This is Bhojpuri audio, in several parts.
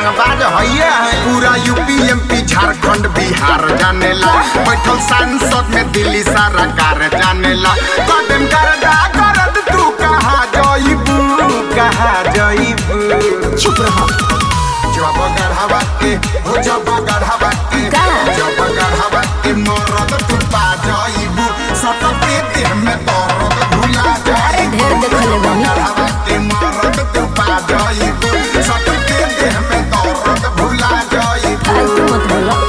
रंगबाज हइये है। पूरा यूपी एमपी झारखंड बिहार जानेला, बैठल सांसद में दिल्ली सारा कार जानेला। कदम करदा करद तू कहाँ जइबू, कहाँ जइबू। चुप रहो। जब गढ़वा के हो, जब गढ़वा के, जब गढ़वा के मरद तू पा जइबू, सटके देह में दर्द भुला जाइबू। ढेर देखले बानी। गढ़वा के मरद तू पा जइबू, सटके देह में दर्द भुला जाइबू। फालतू मत बोलो।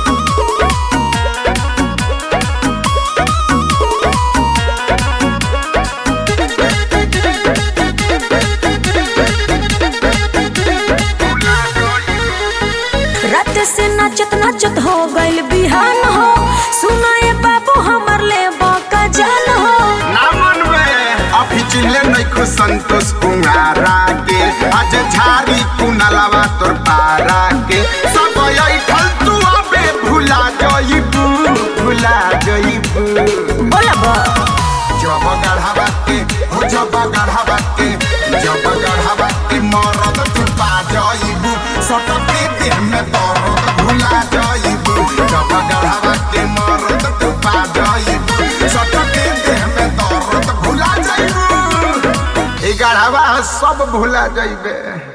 रात से नाचत नाचत हो गइल बिहान हो, सुनाए बाबू हमर ले बाका जान हो। ना मन में अभी चिल्ले नहीं खुश संतोष कुंगारा के, आज झारी कुनलवा तोर पारा के। सब ऐठल तू अबे भुला जइबू, भुला जइबू। बोला बा। जब गढ़वा के हो, जब गढ़वा के, जब गढ़वा के मरद तू पा जइबू, सटके देह में दर्द भुला जइबू। जब गढ़वा के मरद तू पा जइबू, सटके देह में दर्द भुला जइबू। ई गढ़वा सब भुला जइबे।